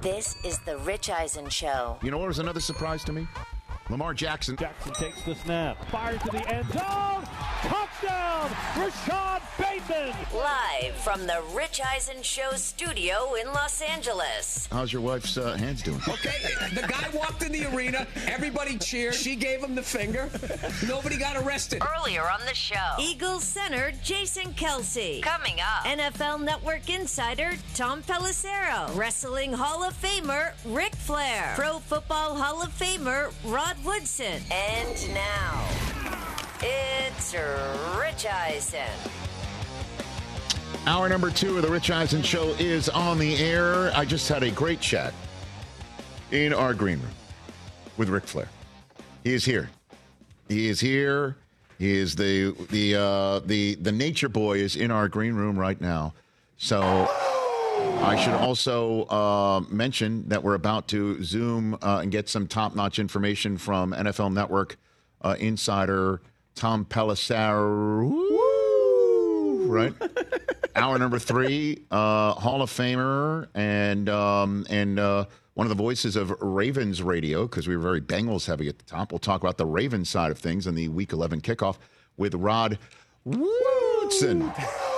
This is the Rich Eisen Show. You know what was another surprise to me? Lamar Jackson. Jackson takes the snap, fires to the end zone. Touchdown, Rashad Bateman. Live from the Rich Eisen Show studio in Los Angeles. How's your wife's hands doing? Okay, the guy walked in the arena. Everybody cheered. She gave him the finger. Nobody got arrested. Earlier on the show, Eagles center Jason Kelce. Coming up, NFL Network insider Tom Pelissero. Wrestling Hall of Famer Ric Flair. Pro Football Hall of Famer Rod Woodson. And now, it's Rich Eisen. Hour number 2 of the Rich Eisen Show is on the air. I just had a great chat in our green room with Ric Flair. He is here. He is here. He is the nature boy is in our green room right now. So I should also mention that we're about to Zoom and get some top-notch information from NFL Network insider Tom Pelissero. Right? Hour number 3, Hall of Famer and one of the voices of Ravens radio, because we were very Bengals heavy at the top. We'll talk about the Ravens side of things and the Week 11 kickoff with Rod Woodson.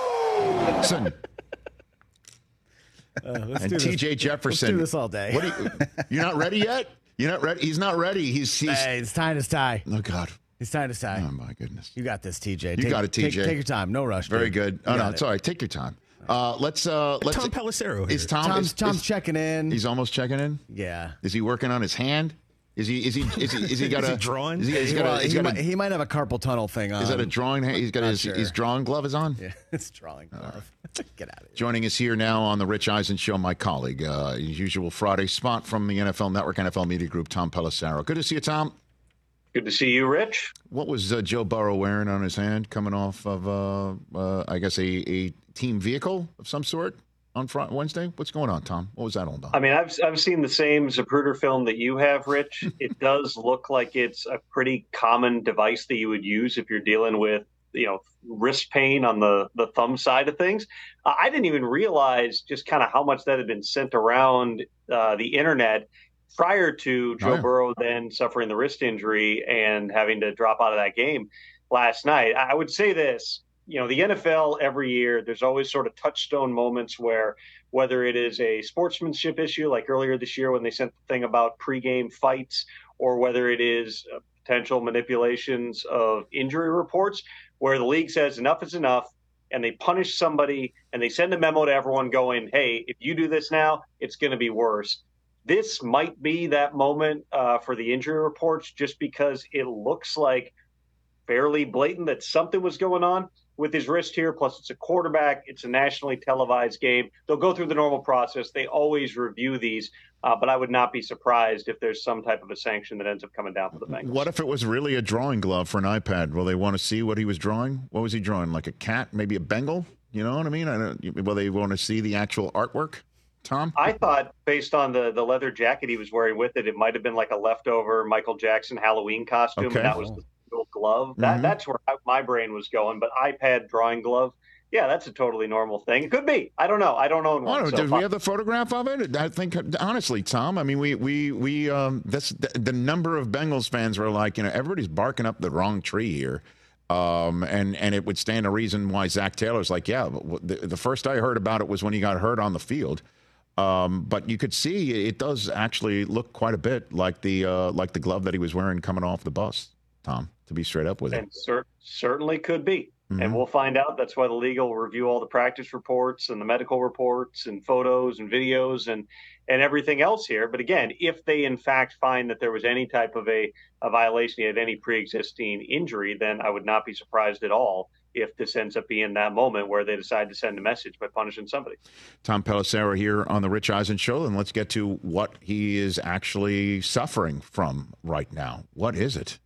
And TJ Jefferson. Let's do this all day. You're not ready yet? You're not ready? He's not ready. He's it's tying his tie. Oh, God. He's tying his tie. Oh, my goodness. You got this, TJ. You got it, TJ. Take your time. No rush. Very dude. good. Oh, no, it's all right. Take your time. Let's Tom Pelissero here. Is Tom's checking in. He's almost checking in? Yeah. Is he working on his hand? Is he got Is he drawing? He might have a carpal tunnel thing on. Is that a drawing hand? He's got his drawing gloves on? Yeah, it's drawing glove. Get out of here. Joining us here now on the Rich Eisen Show, my colleague, his usual Friday spot from the NFL Network, NFL Media Group, Tom Pelissero. Good to see you, Tom. Good to see you, Rich. What was Joe Burrow wearing on his hand coming off of, I guess, a team vehicle of some sort on Wednesday? What's going on, Tom? What was that all about? I mean, I've seen the same Zapruder film that you have, Rich. It does look like it's a pretty common device that you would use if you're dealing with, wrist pain on the thumb side of things. I didn't even realize just kind of how much that had been sent around the internet prior to Joe Burrow then suffering the wrist injury and having to drop out of that game last night. I would say this, the NFL every year, there's always sort of touchstone moments where whether it is a sportsmanship issue, like earlier this year when they sent the thing about pregame fights, or whether it is potential manipulations of injury reports, where the league says enough is enough, and they punish somebody and they send a memo to everyone going, hey, if you do this now, it's going to be worse. This might be that moment for the injury reports, just because it looks like fairly blatant that something was going on with his wrist here. Plus, it's a quarterback. It's a nationally televised game. They'll go through the normal process. They always review these, but I would not be surprised if there's some type of a sanction that ends up coming down for the Bengals. What if it was really a drawing glove for an iPad? Will they want to see what he was drawing? What was he drawing? Like a cat, maybe a Bengal? You know what I mean? Will they want to see the actual artwork? Tom? I thought, based on the leather jacket he was wearing with it, it might have been like a leftover Michael Jackson Halloween costume, and that was the steel glove. That's where my brain was going. But iPad drawing glove, yeah, that's a totally normal thing. It could be. I don't know. I don't own one. Did we have the photograph of it? I think, honestly, Tom, I mean, that's the number of Bengals fans were like, everybody's barking up the wrong tree here. And it would stand to reason why Zach Taylor's like, yeah, the first I heard about it was when he got hurt on the field. But you could see it does actually look quite a bit like the glove that he was wearing coming off the bus, Tom, to be straight up with it. And certainly could be. Mm-hmm. And we'll find out. That's why the league will review all the practice reports and the medical reports and photos and videos and everything else here. But again, if they in fact find that there was any type of a violation, of any pre-existing injury, then I would not be surprised at all if this ends up being that moment where they decide to send a message by punishing somebody. Tom Pelissero here on the Rich Eisen Show, and let's get to what he is actually suffering from right now. What is it?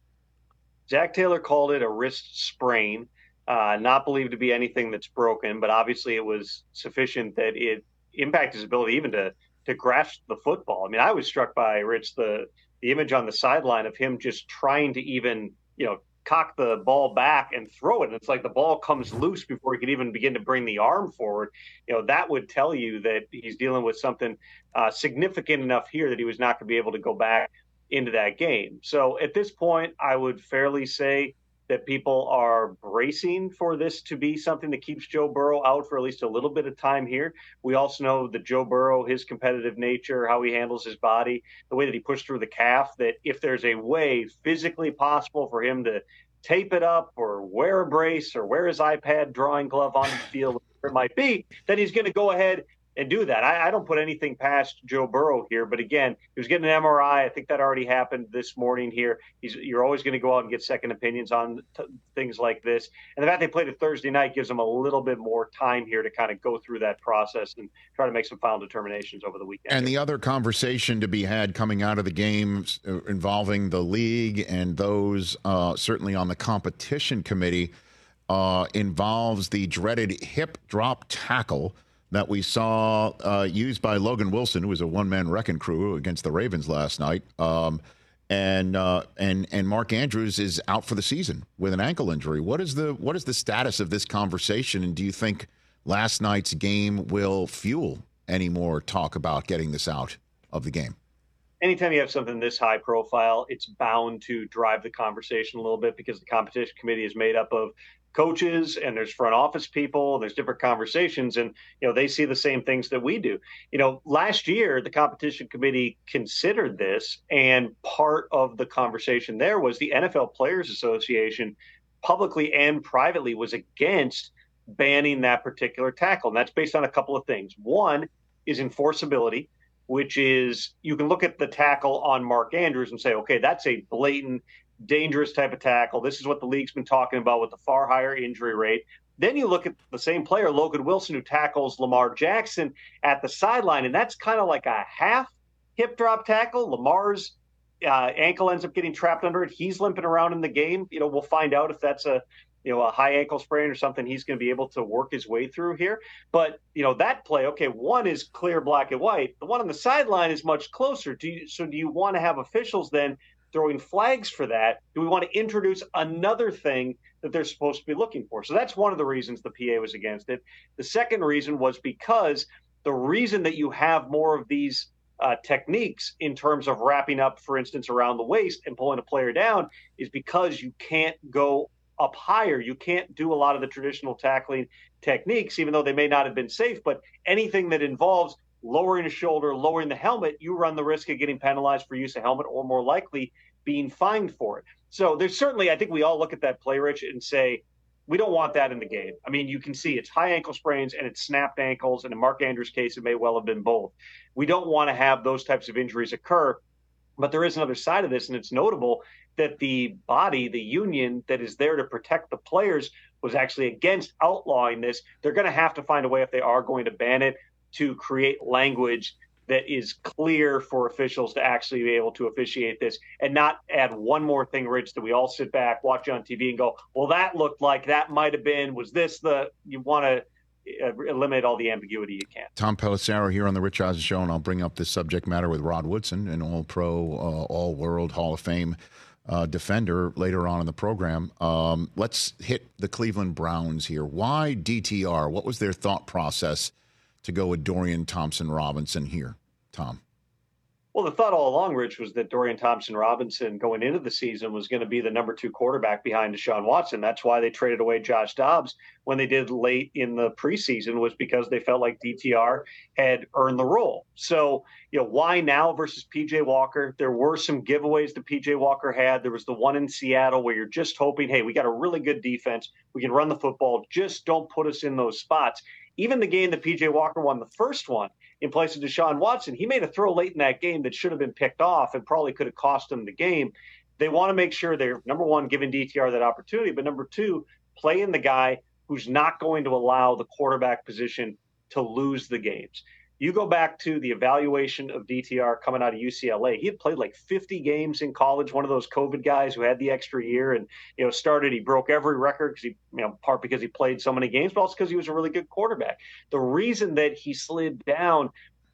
Zach Taylor called it a wrist sprain, not believed to be anything that's broken, but obviously it was sufficient that it impacted his ability even to grasp the football. I mean, I was struck by, Rich, the image on the sideline of him just trying to even, cock the ball back and throw it. And it's like the ball comes loose before he can even begin to bring the arm forward. That would tell you that he's dealing with something significant enough here that he was not going to be able to go back into that game. So at this point, I would fairly say that people are bracing for this to be something that keeps Joe Burrow out for at least a little bit of time here. We also know that Joe Burrow, his competitive nature, how he handles his body, the way that he pushed through the calf, that if there's a way physically possible for him to tape it up or wear a brace or wear his iPad drawing glove on the field, whatever it might be, then he's going to go ahead and do that. I don't put anything past Joe Burrow here, but again, he was getting an MRI. I think that already happened this morning here. You're always going to go out and get second opinions on things like this. And the fact they played it Thursday night gives them a little bit more time here to kind of go through that process and try to make some final determinations over the weekend. And the other conversation to be had coming out of the games involving the league and those certainly on the competition committee involves the dreaded hip drop tackle that we saw used by Logan Wilson, who was a one-man wrecking crew against the Ravens last night. And Mark Andrews is out for the season with an ankle injury. What is the status of this conversation, and do you think last night's game will fuel any more talk about getting this out of the game? Anytime you have something this high profile, it's bound to drive the conversation a little bit because the competition committee is made up of coaches and there's front office people and there's different conversations, and they see the same things that we do. Last year the competition committee considered this, and part of the conversation there was the NFL Players Association publicly and privately was against banning that particular tackle, and that's based on a couple of things. One is enforceability, which is you can look at the tackle on Mark Andrews and say, okay, that's a blatant dangerous type of tackle. This is what the league's been talking about with the far higher injury rate. Then you look at the same player, Logan Wilson, who tackles Lamar Jackson at the sideline, and that's kind of like a half hip drop tackle. Lamar's ankle ends up getting trapped under it. He's limping around in the game. We'll find out if that's a high ankle sprain or something he's going to be able to work his way through here. But, that play, okay, one is clear black and white. The one on the sideline is much closer. Do you want to have officials then throwing flags for that? Do we want to introduce another thing that they're supposed to be looking for? So that's one of the reasons the PA was against it. The second reason was because the reason that you have more of these techniques in terms of wrapping up, for instance, around the waist and pulling a player down is because you can't go up higher. You can't do a lot of the traditional tackling techniques, even though they may not have been safe. But anything that involves lowering a shoulder, lowering the helmet, you run the risk of getting penalized for use of helmet or more likely being fined for it. So there's certainly, I think we all look at that play, Rich, and say, we don't want that in the game. I mean, you can see it's high ankle sprains and it's snapped ankles. And in Mark Andrews' case, it may well have been both. We don't want to have those types of injuries occur. But there is another side of this, and it's notable that the body, the union that is there to protect the players, was actually against outlawing this. They're going to have to find a way, if they are going to ban it, to create language that is clear for officials to actually be able to officiate this and not add one more thing, Rich, that we all sit back, watch on TV and go, well, that looked like that might have been, was this you want to eliminate all the ambiguity you can. Tom Pelissero here on the Rich Eisen Show, and I'll bring up this subject matter with Rod Woodson, an all-pro, all-world Hall of Fame defender later on in the program. Let's hit the Cleveland Browns here. Why DTR? What was their thought process to go with Dorian Thompson-Robinson here, Tom? Well, the thought all along, Rich, was that Dorian Thompson-Robinson going into the season was going to be the number 2 quarterback behind Deshaun Watson. That's why they traded away Josh Dobbs when they did late in the preseason, was because they felt like DTR had earned the role. So, why now versus PJ Walker? There were some giveaways that PJ Walker had. There was the one in Seattle where you're just hoping, hey, we got a really good defense. We can run the football. Just don't put us in those spots. Even the game that PJ Walker won, the first one, in place of Deshaun Watson, he made a throw late in that game that should have been picked off and probably could have cost him the game. They want to make sure they're, number one, giving DTR that opportunity, but number two, playing the guy who's not going to allow the quarterback position to lose the games. You go back to the evaluation of DTR coming out of UCLA. He had played like 50 games in college, one of those COVID guys who had the extra year and, he broke every record because part because he played so many games, but also because he was a really good quarterback. The reason that he slid down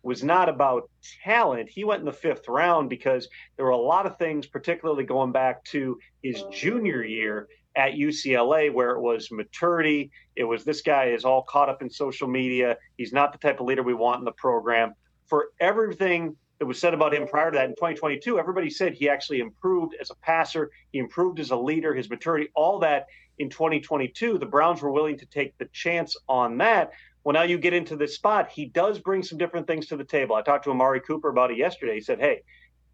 was not about talent. He went in the 5th round because there were a lot of things, particularly going back to his junior year at UCLA, where it was maturity. It was, this guy is all caught up in social media. He's not the type of leader we want in the program. For everything that was said about him prior to that in 2022, everybody said he actually improved as a passer. He improved as a leader, his maturity, all that in 2022. The Browns were willing to take the chance on that. Well, now you get into this spot. He does bring some different things to the table. I talked to Amari Cooper about it yesterday. He said, hey,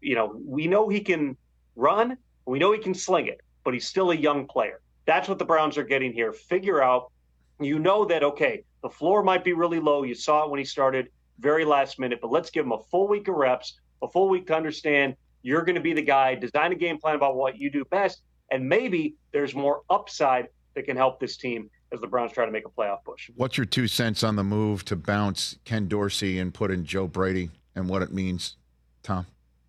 we know he can run. We know he can sling it, but he's still a young player. That's what the Browns are getting here. Figure out, that, okay, the floor might be really low. You saw it when he started very last minute, but let's give him a full week of reps, a full week to understand you're going to be the guy, design a game plan about what you do best, and maybe there's more upside that can help this team as the Browns try to make a playoff push. What's your 2 cents on the move to bounce Ken Dorsey and put in Joe Brady and what it means, Tom?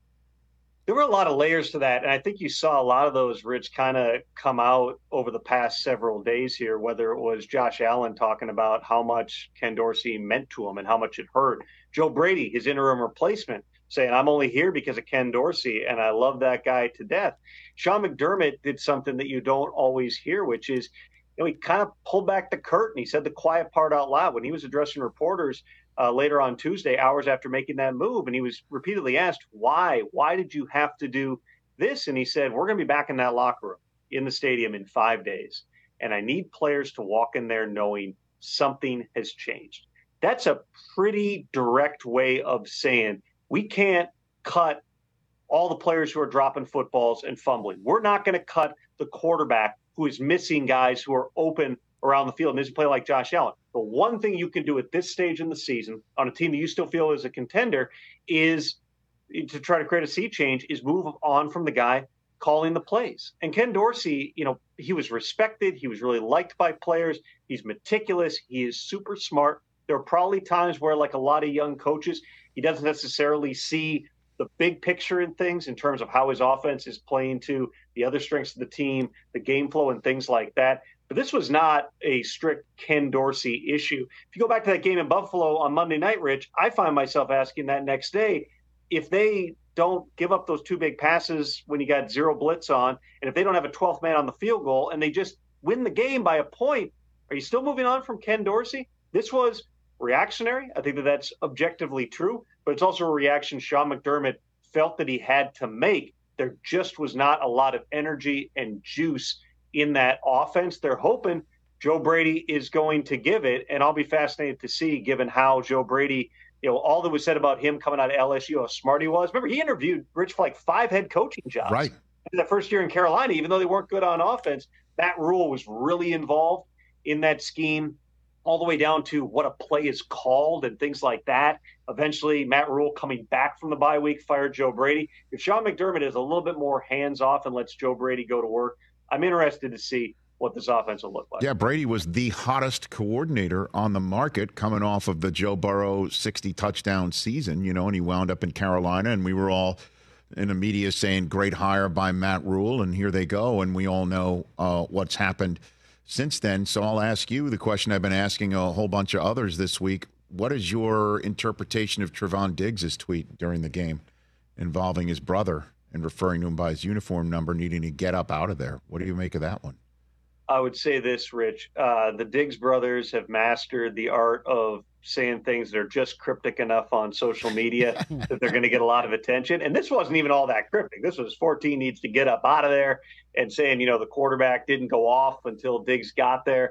There were a lot of layers to that, and I think you saw a lot of those, Rich, kind of come out over the past several days here, whether it was Josh Allen talking about how much Ken Dorsey meant to him and how much it hurt. Joe Brady, his interim replacement, saying, I'm only here because of Ken Dorsey, and I love that guy to death. Sean McDermott did something that you don't always hear, which is, he kind of pulled back the curtain. He said the quiet part out loud when he was addressing reporters later on Tuesday, hours after making that move. And he was repeatedly asked, why? Why did you have to do this? And he said, we're going to be back in that locker room in the stadium in 5 days. And I need players to walk in there knowing something has changed. That's a pretty direct way of saying we can't cut all the players who are dropping footballs and fumbling. We're not going to cut the quarterback who is missing guys who are open around the field and doesn't play like Josh Allen. The one thing you can do at this stage in the season on a team that you still feel is a contender is to try to create a sea change, is move on from the guy calling the plays. And Ken Dorsey, he was respected. He was really liked by players. He's meticulous. He is super smart. There are probably times where, like a lot of young coaches, he doesn't necessarily see the big picture in things in terms of how his offense is playing to the other strengths of the team, the game flow and things like that. But this was not a strict Ken Dorsey issue. If you go back to that game in Buffalo on Monday night, Rich, I find myself asking that next day, if they don't give up those 2 big passes when you got 0 blitz on, and if they don't have a 12th man on the field goal and they just win the game by a point, are you still moving on from Ken Dorsey? This was reactionary. I think that that's objectively true, but it's also a reaction Sean McDermott felt that he had to make. There just was not a lot of energy and juice in that offense. They're hoping Joe Brady is going to give it, and I'll be fascinated to see, given how Joe Brady, all that was said about him coming out of LSU, how smart he was. Remember, he interviewed Rich for like 5 head coaching jobs. Right. In that first year in Carolina, even though they weren't good on offense, Matt Rule was really involved in that scheme, all the way down to what a play is called and things like that. Eventually, Matt Rule coming back from the bye week fired Joe Brady. If Sean McDermott is a little bit more hands-off and lets Joe Brady go to work, I'm interested to see what this offense will look like. Yeah, Brady was the hottest coordinator on the market coming off of the Joe Burrow 60-touchdown season, and he wound up in Carolina, and we were all in the media saying great hire by Matt Rule, and here they go, and we all know what's happened since then. So I'll ask you the question I've been asking a whole bunch of others this week. What is your interpretation of Trevon Diggs' tweet during the game involving his brother and referring to him by his uniform number, needing to get up out of there? What do you make of that one? I would say this, Rich. The Diggs brothers have mastered the art of saying things that are just cryptic enough on social media that they're going to get a lot of attention. And this wasn't even all that cryptic. This was 14 needs to get up out of there and saying, the quarterback didn't go off until Diggs got there.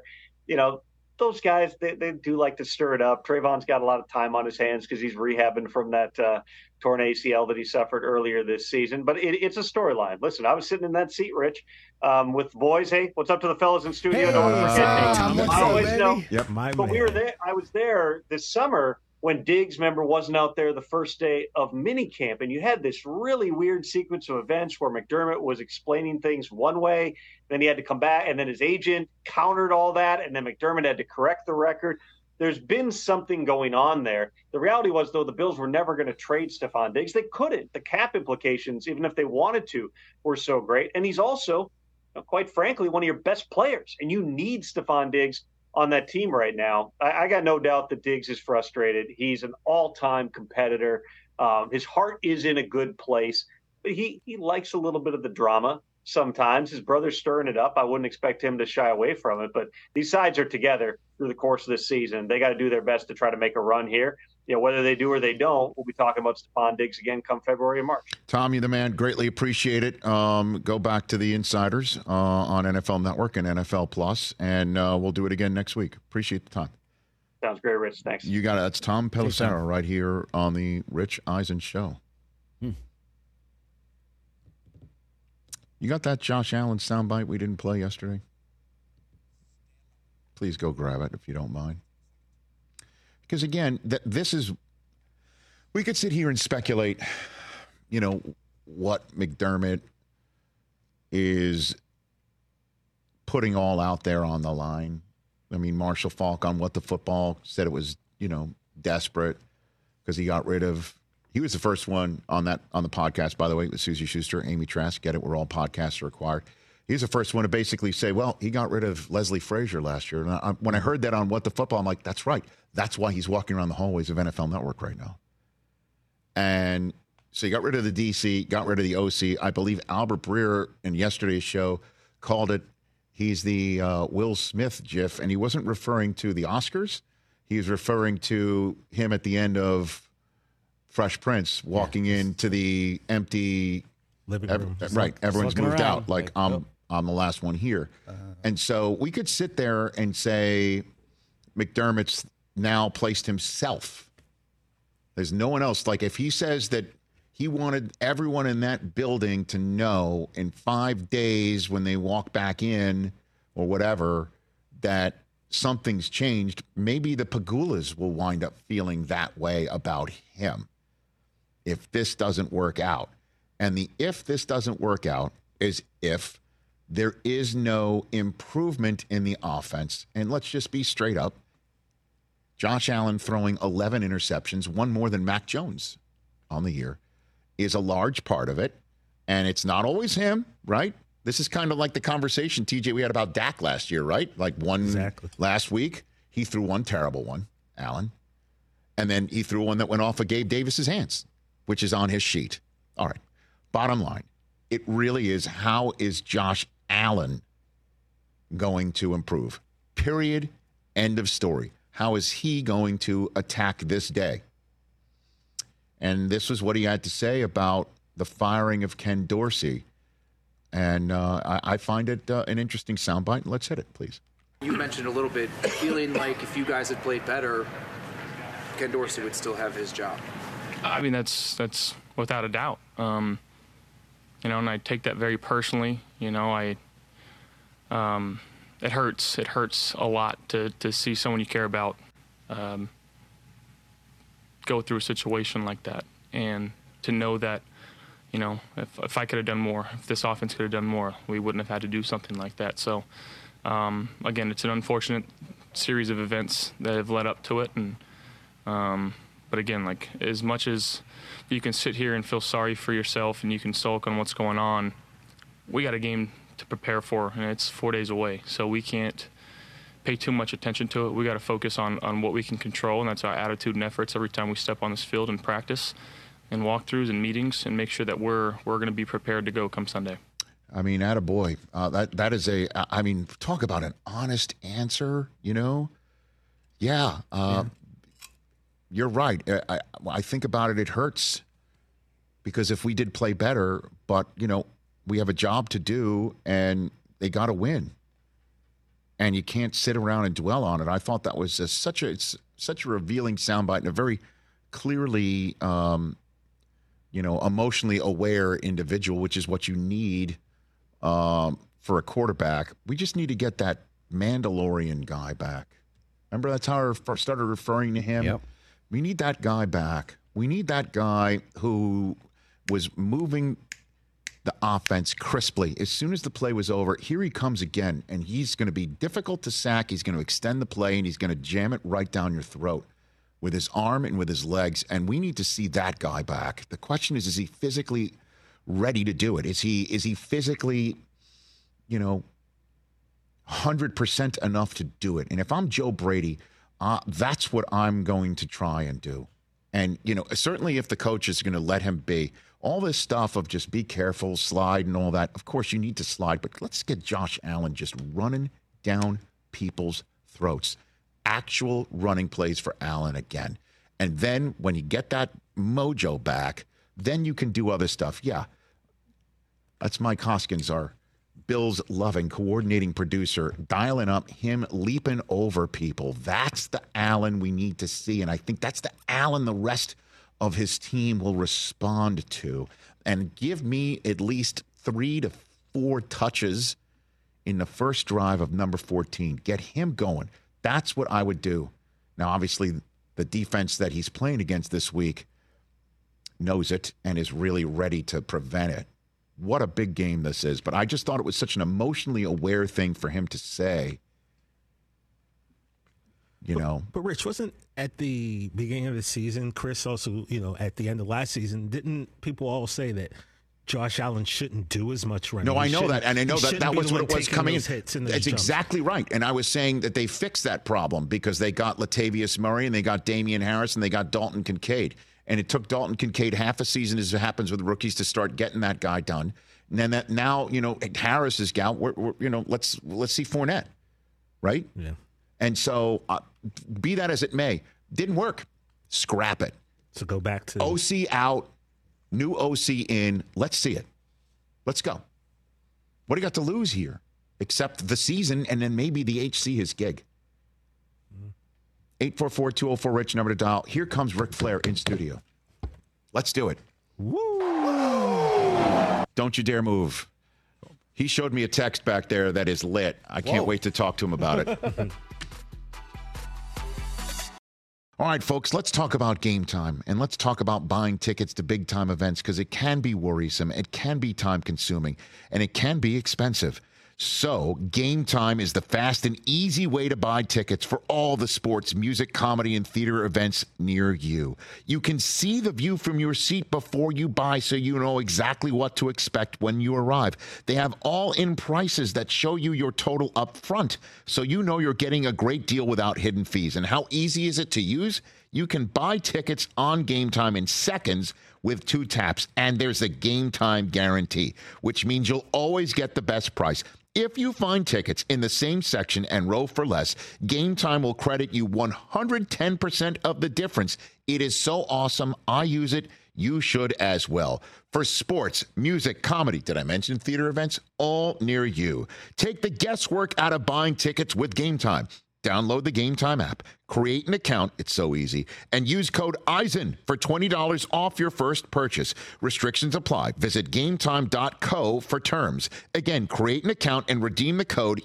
Those guys, they do like to stir it up. Trayvon's got a lot of time on his hands because he's rehabbing from that torn ACL that he suffered earlier this season. But it's a storyline. Listen, I was sitting in that seat, Rich, with the boys. Hey, what's up to the fellas in studio? Hey, don't want to forget me. I always know. Yep, but we were there. I was there this summer when Diggs, remember, wasn't out there the first day of minicamp. And you had this really weird sequence of events where McDermott was explaining things one way, then he had to come back, and then his agent countered all that, and then McDermott had to correct the record. There's been something going on there. The reality was, though, the Bills were never going to trade Stefon Diggs. They couldn't. The cap implications, even if they wanted to, were so great. And he's also, quite frankly, one of your best players. And you need Stefon Diggs on that team right now. I got no doubt that Diggs is frustrated. He's an all-time competitor. His heart is in a good place, but he likes a little bit of the drama sometimes. His brother's stirring it up. I wouldn't expect him to shy away from it, but these sides are together through the course of this season. They got to do their best to try to make a run here. Whether they do or they don't, we'll be talking about Stephon Diggs again come February and March. Tom, you're the man. Greatly appreciate it. Go back to the insiders on NFL Network and NFL Plus, and we'll do it again next week. Appreciate the time. Sounds great, Rich. Thanks. You got it. That's Tom Pelissero right here on the Rich Eisen Show. You got that Josh Allen soundbite we didn't play yesterday? Please go grab it if you don't mind. Because, again, we could sit here and speculate, what McDermott is putting all out there on the line. I mean, Marshall Faulk on What the Football said it was, desperate because he got rid of. He was the first one on the podcast, by the way, with Susie Schuster, Amy Trask. Get it? We're all podcasts required. He was the first one to basically say, well, he got rid of Leslie Frazier last year. And when I heard that on What the Football, I'm like, that's right. That's why he's walking around the hallways of NFL Network right now. And so he got rid of the DC, got rid of the OC. I believe Albert Breer in yesterday's show called it, he's the Will Smith gif, and he wasn't referring to the Oscars. He was referring to him at the end of Fresh Prince walking into the empty living room. Right. Everyone's moved around. out. Like, I'm the last one here. And so we could sit there and say McDermott's now placed himself. There's no one else. Like, if he says that he wanted everyone in that building to know in 5 days when they walk back in or whatever that something's changed, maybe the Pagulas will wind up feeling that way about him if this doesn't work out. And if this doesn't work out is if there is no improvement in the offense. And let's just be straight up. Josh Allen throwing 11 interceptions, one more than Mac Jones on the year, is a large part of it. And it's not always him, right? This is kind of like the conversation, TJ, we had about Dak last year, right? Like last week, he threw one terrible one, Allen. And then he threw one that went off of Gabe Davis's hands, which is on his sheet. All right. Bottom line, it really is, how is Josh Allen going to improve? Period. End of story. How is he going to attack this day? And this was what he had to say about the firing of Ken Dorsey. And I find it an interesting soundbite. Let's hit it, please. You mentioned a little bit feeling like if you guys had played better, Ken Dorsey would still have his job. I mean, that's without a doubt. And I take that very personally. It hurts. It hurts a lot to see someone you care about go through a situation like that, and to know that, if I could have done more, if this offense could have done more, we wouldn't have had to do something like that. So, again, it's an unfortunate series of events that have led up to it, and but again, like, as much as you can sit here and feel sorry for yourself and you can sulk on what's going on, we got a game to prepare for, and it's 4 days away. So we can't pay too much attention to it. We got to focus on what we can control, and that's our attitude and efforts every time we step on this field and practice and walkthroughs and meetings, and make sure that we're going to be prepared to go come Sunday. I mean, attaboy. That is talk about an honest answer, Yeah. You're right. I think about it, it hurts. Because if we did play better, but, we have a job to do, and they got to win. And you can't sit around and dwell on it. I thought that was such a revealing soundbite, and a very clearly, emotionally aware individual, which is what you need for a quarterback. We just need to get that Mandalorian guy back. Remember, that's how I started referring to him? Yep. We need that guy back. We need that guy who was moving the offense crisply. As soon as the play was over, here he comes again, and he's going to be difficult to sack. He's going to extend the play, and he's going to jam it right down your throat with his arm and with his legs, and we need to see that guy back. The question is he physically ready to do it? Is he physically, 100% enough to do it. And if I'm Joe Brady, that's what I'm going to try and do. And, certainly if the coach is going to let him be, all this stuff of just be careful, slide and all that, of course you need to slide, but let's get Josh Allen just running down people's throats. Actual running plays for Allen again. And then when you get that mojo back, then you can do other stuff. Yeah, that's Mike Hoskins, our Bills loving coordinating producer, dialing up him leaping over people. That's the Allen we need to see. And I think that's the Allen the rest of his team will respond to. And give me at least 3 to 4 touches in the first drive of number 14. Get him going. That's what I would do. Now, obviously, the defense that he's playing against this week knows it and is really ready to prevent it. What a big game this is. But I just thought it was such an emotionally aware thing for him to say. But Rich, wasn't at the beginning of the season, Chris, also, at the end of last season, didn't people all say that Josh Allen shouldn't do as much running? No, I know that. And I know that was what it was coming in. That's exactly right. And I was saying that they fixed that problem because they got Latavius Murray and they got Damian Harris and they got Dalton Kincaid. And it took Dalton Kincaid half a season, as it happens with rookies, to start getting that guy done. And then now, Harris is out. Let's see Fournette, right? Yeah. And so, be that as it may, didn't work. Scrap it. So go back to OC out, new OC in. Let's see it. Let's go. What do you got to lose here? Except the season, and then maybe the HC his gig. 844-204-RICH, number to dial. Here comes Ric Flair in studio. Let's do it. Woo! Don't you dare move. He showed me a text back there that is lit. I can't wait to talk to him about it. All right, folks, let's talk about Game Time, and let's talk about buying tickets to big-time events because it can be worrisome, it can be time-consuming, and it can be expensive. So, Game Time is the fast and easy way to buy tickets for all the sports, music, comedy, and theater events near you. You can see the view from your seat before you buy so you know exactly what to expect when you arrive. They have all-in prices that show you your total up front, so you know you're getting a great deal without hidden fees. And how easy is it to use? You can buy tickets on Game Time in seconds with 2 taps, and there's a Game Time guarantee, which means you'll always get the best price. If you find tickets in the same section and row for less, Game Time will credit you 110% of the difference. It is so awesome. I use it. You should as well. For sports, music, comedy, did I mention theater events? All near you. Take the guesswork out of buying tickets with Game Time. Download the Game Time app, create an account, it's so easy, and use code EISEN for $20 off your first purchase. Restrictions apply. Visit GameTime.co for terms. Again, create an account and redeem the code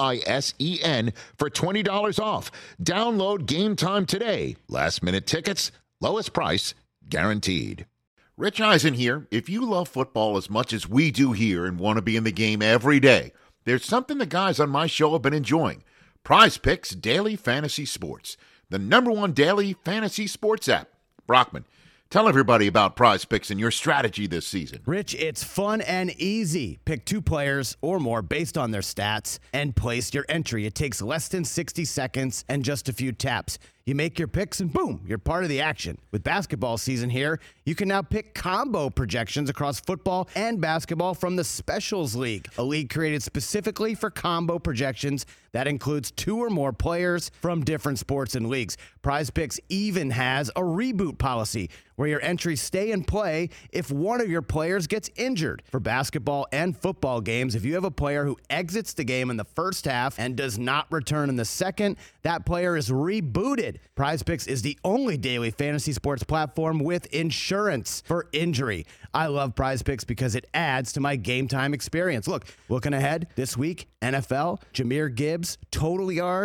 EISEN for $20 off. Download Game Time today. Last minute tickets, lowest price, guaranteed. Rich Eisen here. If you love football as much as we do here and want to be in the game every day, there's something the guys on my show have been enjoying. Prize Picks Daily Fantasy Sports, the #1 daily fantasy sports app. Brockman, tell everybody about Prize Picks and your strategy this season. Rich, it's fun and easy. Pick 2 players or more based on their stats and place your entry. It takes less than 60 seconds and just a few taps. You make your picks and boom, you're part of the action. With basketball season here, you can now pick combo projections across football and basketball from the Specials League, a league created specifically for combo projections that includes 2 or more players from different sports and leagues. Prize Picks even has a reboot policy where your entries stay in play if one of your players gets injured. For basketball and football games, if you have a player who exits the game in the first half and does not return in the second, that player is rebooted. Prize Picks is the only daily fantasy sports platform with insurance for injury. I love Prize Picks because it adds to my Game Time experience. Look, looking ahead this week, NFL, Jahmyr Gibbs, total yards,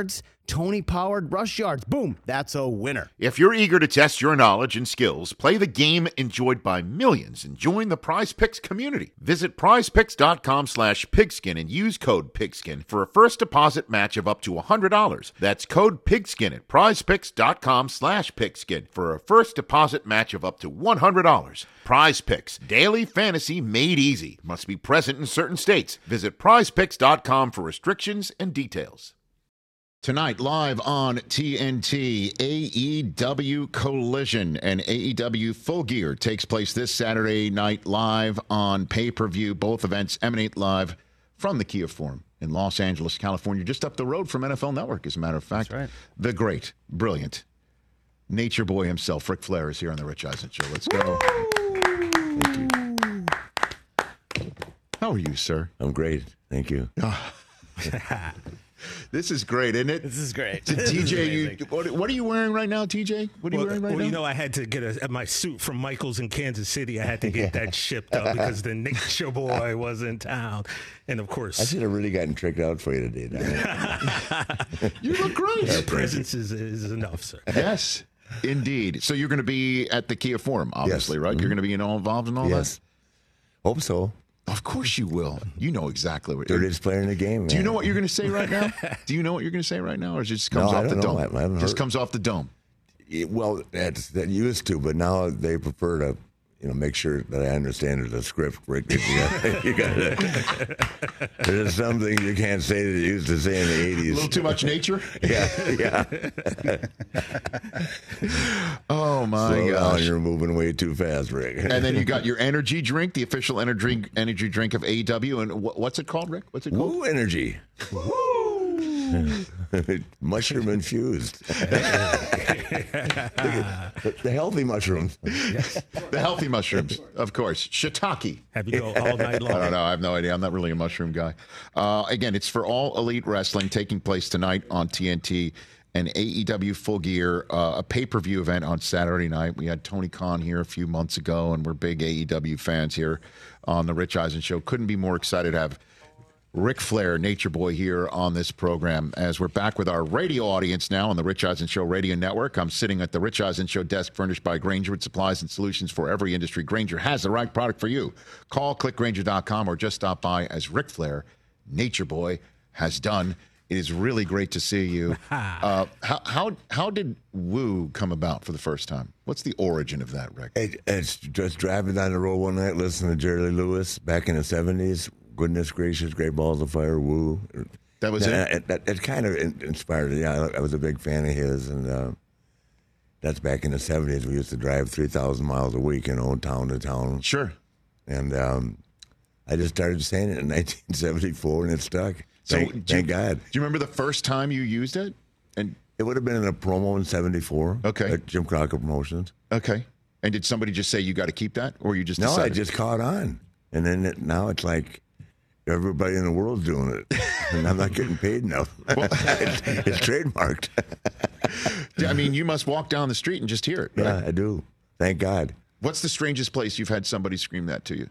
Tony-powered rush yards. Boom, that's a winner. If you're eager to test your knowledge and skills, play the game enjoyed by millions, and join the Prize Picks community. Visit prizepicks.com/pigskin and use code PIGSKIN for a first deposit match of up to $100. That's code PIGSKIN at prizepicks.com/pigskin for a first deposit match of up to $100. Prize Picks, daily fantasy made easy. Must be present in certain states. Visit prizepicks.com for restrictions and details. Tonight, live on TNT, AEW Collision and AEW Full Gear takes place this Saturday night live on pay-per-view. Both events emanate live from the Kia Forum in Los Angeles, California, just up the road from NFL Network, as a matter of fact. That's right. The great, brilliant Nature Boy himself, Ric Flair, is here on The Rich Eisen Show. Let's go. Thank you. How are you, sir? I'm great. Thank you. This is great, isn't it? This is great. TJ, what are you wearing right now, TJ? What are you wearing right now? Well, you know, I had to get my suit from Michael's in Kansas City. I had to get that shipped up because the Nature Boy was in town. And, of course, I should have really gotten tricked out for you today. You look great. Your presence is enough, sir. Yes, indeed. So you're going to be at the Kia Forum, obviously, yes. right? Mm-hmm. You're going to be involved in all yes. Hope so. Of course you will. You know exactly what. Dirtiest player in the game. Man. Do you know what you're going to say right now? Do you know what you're going to say right now, or it just comes off the dome? I haven't heard. Just comes off the dome. Well, that used to, but now they prefer to, make sure that I understand the script. Rick, you got there's something you can't say that you used to say in the 80s. A little too much nature. Yeah. Oh my Slow gosh! down, you're moving way too fast, Rick. And then you got your energy drink, the official energy drink of AEW, and what's it called, Rick? What's it called? Woo Energy. Mushroom infused. The healthy mushrooms. Yes. The healthy mushrooms, of course. Shiitake. Have you go all night long? I don't know. I have no idea. I'm not really a mushroom guy. Again, it's for All Elite Wrestling, taking place tonight on TNT, and AEW Full Gear, a pay-per-view event on Saturday night. We had Tony Khan here a few months ago, and we're big AEW fans here on The Rich Eisen Show. Couldn't be more excited to have Ric Flair, Nature Boy, here on this program as we're back with our radio audience now on the Rich Eisen Show Radio Network. I'm sitting at the Rich Eisen Show desk furnished by Grainger with supplies and solutions for every industry. Grainger has the right product for you. Call clickgrainger.com or just stop by as Ric Flair, Nature Boy, has done. It is really great to see you. How did Woo come about for the first time? What's the origin of that, Rick? It's just driving down the road one night, listening to Jerry Lee Lewis back in the 70s. Goodness gracious, Great Balls of Fire, Woo. That was it? It kind of inspired it. Yeah, I was a big fan of his, and that's back in the 70s. We used to drive 3,000 miles a week, town to town. Sure. And I just started saying it in 1974, and it stuck. Thank God. Do you remember the first time you used it? And it would have been in a promo in 74. Okay. At Jim Crockett Promotions. Okay. And did somebody just say you got to keep that, or you just decided? No, I just caught on. And then now it's like everybody in the world's doing it, and I'm not getting paid enough. Well, it's trademarked. I mean, you must walk down the street and just hear it. Right? Yeah, I do. Thank God. What's the strangest place you've had somebody scream that to you?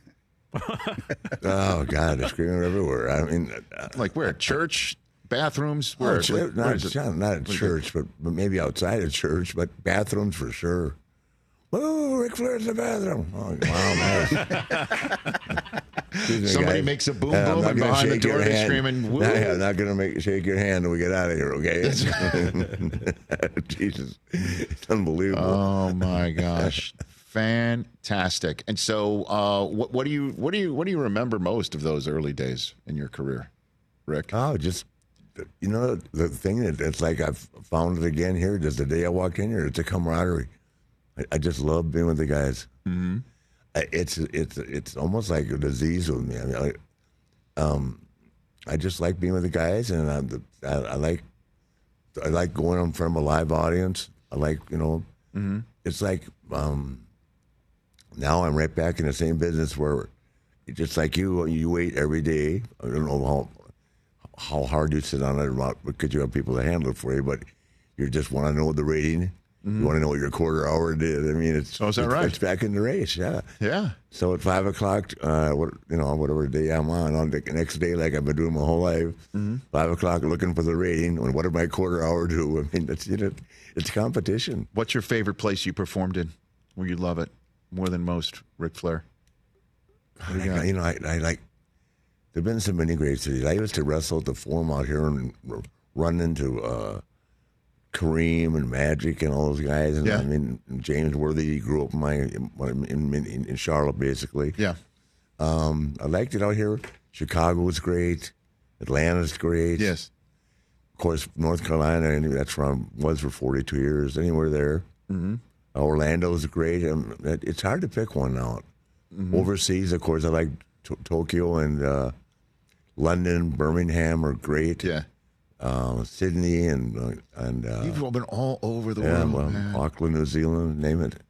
Oh, God, they're screaming everywhere. I mean, like where? Church? Bathrooms? Where? Not at church, but maybe outside of church, but bathrooms for sure. Whoa, Ric Flair's in the bathroom. Oh, wow, man. Somebody makes a boom boom, and behind the door they're screaming, woo. I'm not going to shake your hand when we get out of here, okay? Jesus. It's unbelievable. Oh, my gosh. Fantastic. And so what do you remember most of those early days in your career, Rick? Oh, just, the thing that it's like I've found it again here just the day I walked in here. It's a camaraderie. I just love being with the guys. Mm-hmm. It's almost like a disease with me. I mean, I just like being with the guys, and I like going in front of a live audience. I like mm-hmm. It's like now I'm right back in the same business where just like you wait every day. I don't know how hard you sit on it, because you have people to handle it for you, but you just want to know the rating. You want to know what your quarter hour did? I mean, it's is that right? It's back in the race, yeah. Yeah. So at 5 o'clock, whatever day I'm on the next day, like I've been doing my whole life, 5 o'clock looking for the rating. And what did my quarter hour do? I mean, it's competition. What's your favorite place you performed in, where you love it more than most, Ric Flair? I like. There've been so many great cities. I used to wrestle at the Forum out here and run into Kareem and Magic and all those guys. And I mean, James Worthy grew up in Charlotte, basically. Yeah. I liked it out here. Chicago was great. Atlanta's great. Yes. Of course, North Carolina, and that's where I was for 42 years. Anywhere there. Mm-hmm. Orlando's great. It's hard to pick one out. Mm-hmm. Overseas, of course, I like Tokyo and London, Birmingham are great. Yeah. Sydney and you've all been all over the world. Well, Auckland, New Zealand, name it.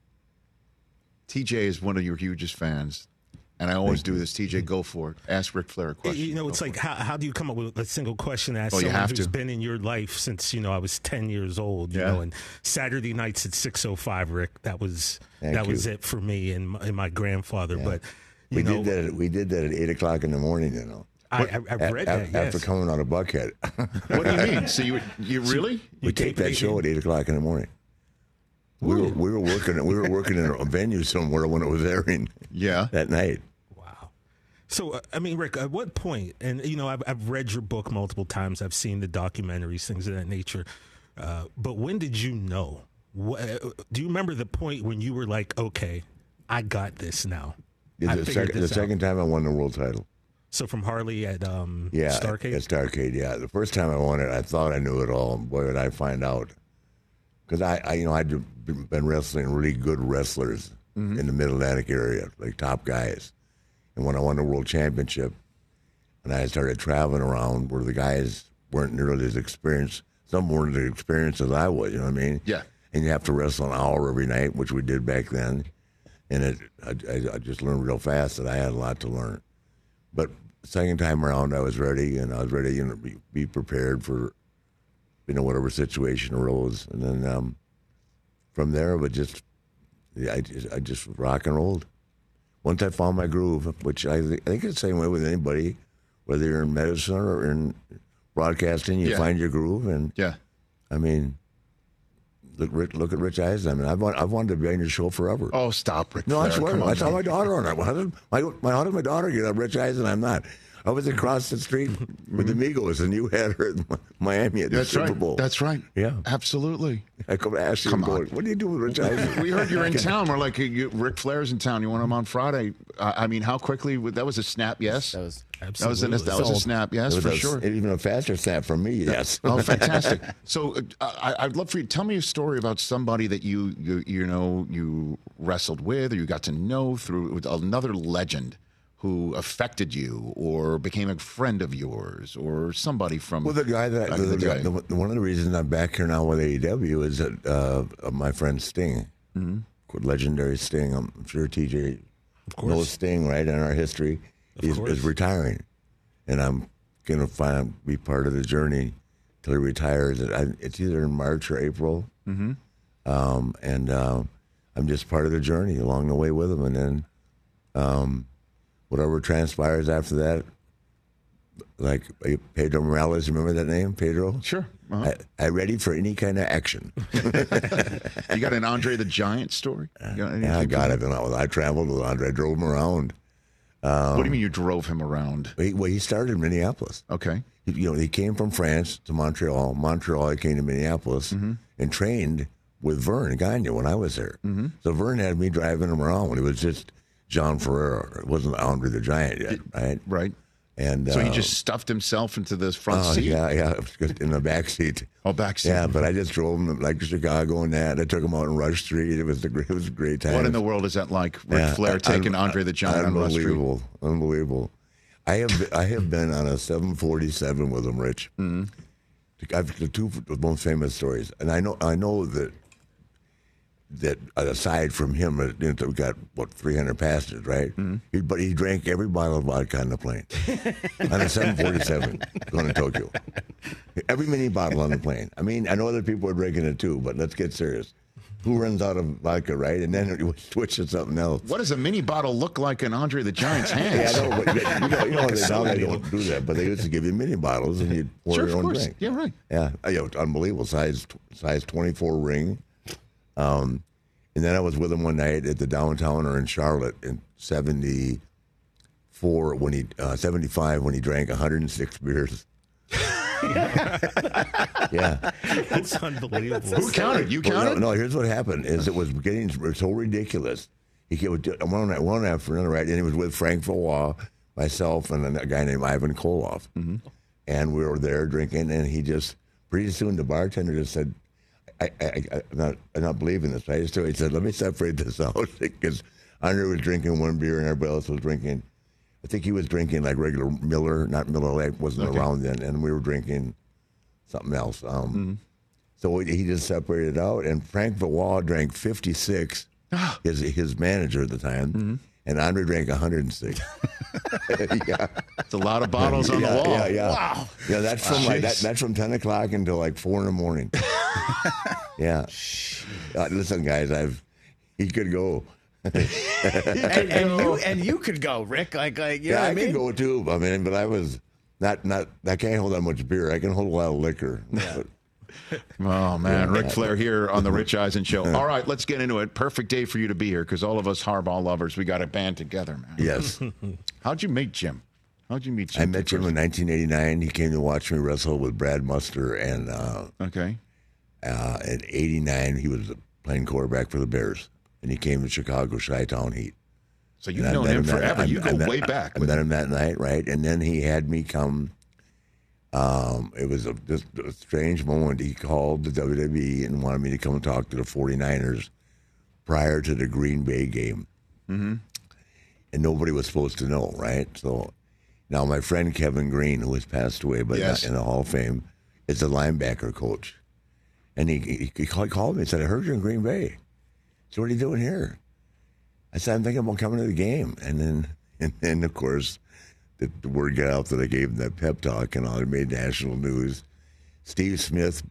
TJ is one of your hugest fans, and I always do this. TJ, go for it. Ask Ric Flair a question. You know, it's like how do you come up with a single question to ask someone who's been in your life since I was 10 years old? You know, and Saturday nights at 6:05, Rick. That was it for me and my grandfather. Yeah. But we did that at 8 o'clock in the morning. You know. I've read that, yes. After coming out of Buckhead. What do you mean? So you really? We taped that show at 8 o'clock in the morning. We were working in a venue somewhere when it was airing. Yeah. That night. Wow. So I mean, Rick, at what point? And I've read your book multiple times. I've seen the documentaries, things of that nature. But when did you know? Do you remember the point when you were like, okay, I got this now? The second time I won the world title. So from Harley at Starrcade? At Starrcade, yeah. The first time I won it, I thought I knew it all. Boy, did I find out. Because I'd been wrestling really good wrestlers in the Mid-Atlantic area, like top guys. And when I won the World Championship, and I started traveling around where the guys weren't nearly as experienced, some weren't as experienced as I was, you know what I mean? Yeah. And you have to wrestle an hour every night, which we did back then. And I just learned real fast that I had a lot to learn. But second time around, I was ready, and I was ready to be prepared for, whatever situation arose. And then from there, I just rock and rolled. Once I found my groove, which I think it's the same way with anybody, whether you're in medicine or in broadcasting, you find your groove. And I mean, look at Rich Eisen. I mean, I've wanted to be on your show forever. Oh, stop, Ric Flair. No, I swear. I saw my daughter on it. How did my daughter get on Rich Eisen? I'm not. I was across the street with the Migos, and you had her in Miami at the Super Bowl. That's right. Yeah. Absolutely. I come to ask you, what do you do with Rich Eisen? We heard you're in town. We're like, Ric Flair's in town. You want him on Friday? I mean, how quickly? That was a snap, yes? That was absolutely. That was a snap, yes, for sure. Even a faster snap from me, yes. Oh, fantastic. So I'd love for you to tell me a story about somebody that you wrestled with or you got to know through another legend who affected you or became a friend of yours or somebody from... Well, the guy one of the reasons I'm back here now with AEW is that my friend Sting, legendary Sting, I'm sure TJ knows Sting, right, in our history, is retiring. And I'm going to be part of the journey till he retires. It's either in March or April. Mm-hmm. And I'm just part of the journey along the way with him. And then... whatever transpires after that, like Pedro Morales, remember that name, Pedro? Sure. I'm ready for any kind of action. You got an Andre the Giant story? I got it. I traveled with Andre. I drove him around. What do you mean you drove him around? He started in Minneapolis. Okay. He came from France to Montreal. Montreal, he came to Minneapolis and trained with Vern Gagne when I was there. Mm-hmm. So Vern had me driving him around when he was just John Ferrero. It wasn't Andre the Giant yet, right? Right. And so he just stuffed himself into the front seat? Yeah, in the back seat. Oh, back seat. Yeah, but I just drove him like to Chicago and that. I took him out on Rush Street. It was a great time. What in the world is that like? Ric Flair taking Andre the Giant on Rush Street? Unbelievable. I have been on a 747 with him, Rich. Mm-hmm. I've the two most famous stories, and I know that aside from him, we got 300 passengers, right? Mm-hmm. But he drank every bottle of vodka on the plane on a 747 going to Tokyo. Every mini bottle on the plane. I mean, I know other people are drinking it too, but let's get serious. who runs out of vodka, right? And then it would switch to something else. What does a mini bottle look like in Andre the Giant's hands? Yeah, I know, but now they don't do that, but they used to give you mini bottles and you'd pour your own drink. Yeah, right. Yeah, unbelievable size 24 ring. And then I was with him one night at the Downtowner in Charlotte in 75 when he drank 106 beers. Yeah, that's unbelievable. Who counted? You counted? No, here's what happened: is it was getting so ridiculous. He came one after another, right? And he was with Frank Valois, myself, and a guy named Ivan Koloff, and we were there drinking. And he just pretty soon the bartender just said, "I'm not believing this." Right? So he said, "Let me separate this out," because Andre was drinking one beer and everybody else was drinking. I think he was drinking like regular Miller, not Miller Lite, wasn't around then, and we were drinking something else. So he just separated it out, and Frank Valois drank 56, his manager at the time, and Andre drank 106. Yeah, it's a lot of bottles on the wall. Yeah. Wow. Yeah, that's from that's from 10 o'clock until like 4 in the morning. Yeah. Listen, guys, he could go. and you could go, Rick. Like you know what I mean? Could go too. I mean, but I was not. I can't hold that much beer. I can hold a lot of liquor. Yeah. Oh man, Ric Flair here on the Rich Eisen Show. All right, let's get into it. Perfect day for you to be here because all of us Harbaugh lovers, we got a band together, man. Yes. How'd you meet Jim? I met Jim in 1989. He came to watch me wrestle with Brad Muster, and at 89 he was playing quarterback for the Bears. And he came to Chicago Chi-Town Heat. So you've known him forever. You go way back. I met him that night, right? And then he had me come. It was just a strange moment. He called the WWE and wanted me to come and talk to the 49ers prior to the Green Bay game. Mm-hmm. And nobody was supposed to know, right? So now my friend Kevin Green, who has passed away but not in the Hall of Fame, is the linebacker coach. And he called me and said, "I heard you're in Green Bay. So what are you doing here?" I said, "I'm thinking about coming to the game." And then of course, the word got out that I gave him that pep talk and all. It made national news. Steve Smith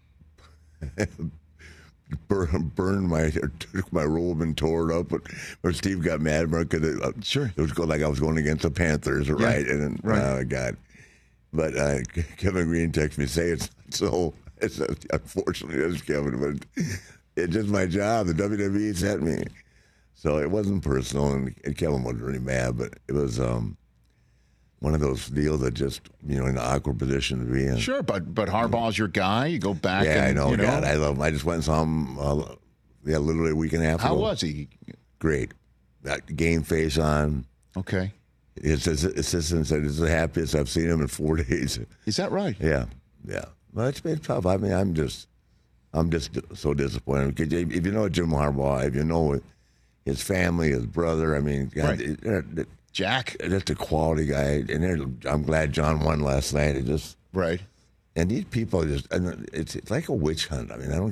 took my robe and tore it up. But Steve got mad at me because it was like I was going against the Panthers, right? Yeah, and then, God. But Kevin Green texted me, "Say it's not so." Unfortunately, that's Kevin, but it's just my job. The WWE sent me. So it wasn't personal, and Kevin wasn't really mad, but it was one of those deals that just, in an awkward position to be in. Sure, but Harbaugh's your guy. You go back. Yeah, and, I know. God, I love him. I just went and saw him, literally a week and a half ago. How was he? Great. Got game face on. Okay. His assistant said, "This is the happiest I've seen him in 4 days." Is that right? Yeah. Well, it's been tough. I mean, I'm just so disappointed. Because if you know Jim Harbaugh, if you know his family, his brother, I mean, God, Jack, just a quality guy. And I'm glad John won last night. It just And these people it's like a witch hunt. I mean, I don't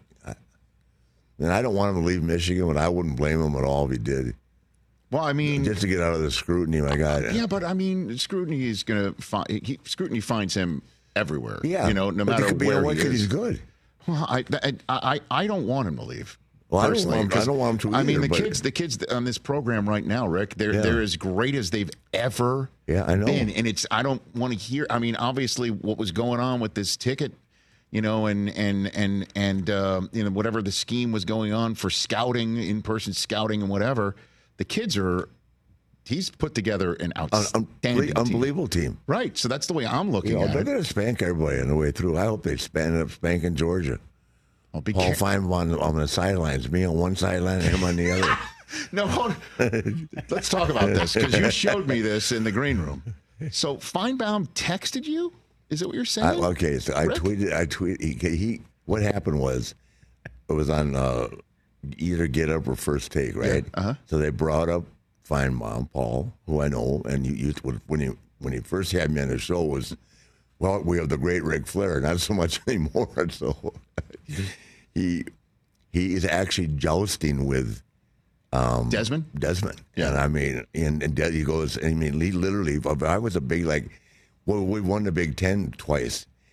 want him to leave Michigan, but I wouldn't blame him at all if he did. Well, I mean, just to get out of the scrutiny, my God. Yeah, but I mean, scrutiny is going to scrutiny finds him everywhere. Yeah, no matter where he is. He's good. Well, I don't want him to leave. Well, I don't want him to either. I mean, the kids on this program right now, Rick, they're as great as they've ever been. And I don't want to hear. I mean, obviously, what was going on with this ticket, and whatever the scheme was going on for scouting, in-person scouting, and whatever. The kids he's put together an outstanding, unbelievable team. Right. So that's the way I'm looking at it. They're going to spank everybody on the way through. I hope they end up spanking Georgia. Paul Feinbaum on the sidelines, me on one sideline and him on the other. No, hold on. Let's talk about this because you showed me this in the green room. So Feinbaum texted you? Is that what you're saying? Okay, so I tweeted. What happened was, it was on either Get Up or First Take, right? Yeah, So they brought up Feinbaum, Paul, who I know, and when he first had me on the show was, well, we have the great Ric Flair, not so much anymore. So he is actually jousting with Desmond. Yeah. And I mean, and he goes, he literally, I was a big, we won the Big Ten twice.